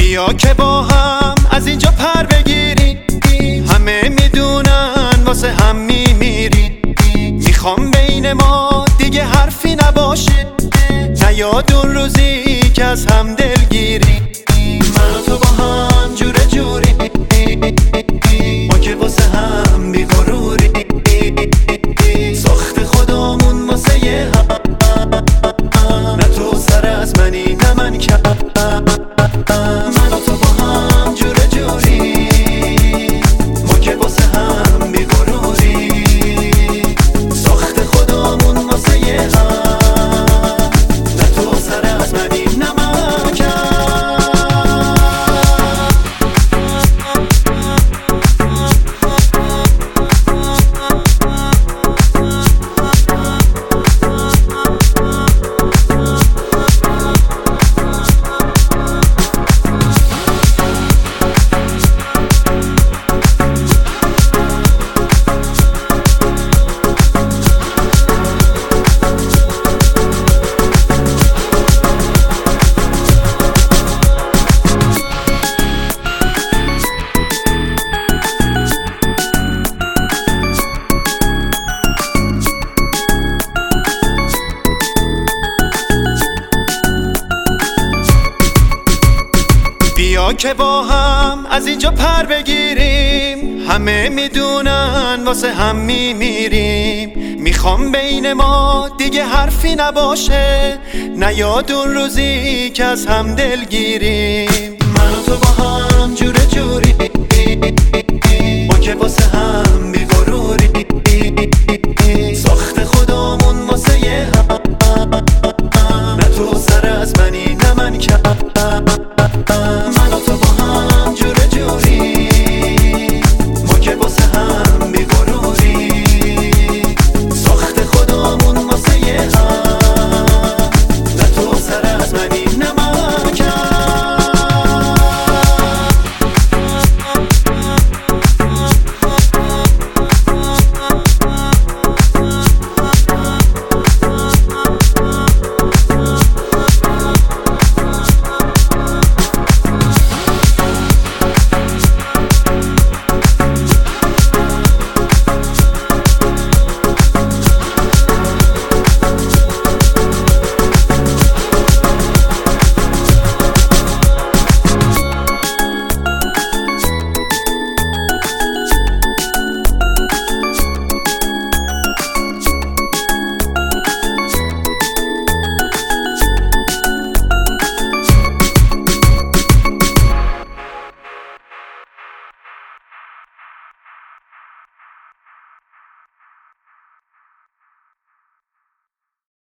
بیا که با هم از اینجا پر بگیریم، همه میدونن واسه هم میمیریم. میخوام بین ما دیگه حرفی نباشه، نیاد اون روزی که از هم دلگیری. من و تو با هم جوره جوری، ما که واسه هم بیغروری. ساخت خودمون واسه هم، نه تو سر از منی نه من کم. من و تو با هم جوره جوری، ما که واسه هم بیغروری. ساخت خودمون واسه هم، نه تو سر از منی نه من کم. بیا که با هم از اینجا پر بگیریم، همه میدونن واسه هم میمیریم. میخوام بین ما دیگه حرفی نباشه، نیاد اون روزی که از هم دلگیریم.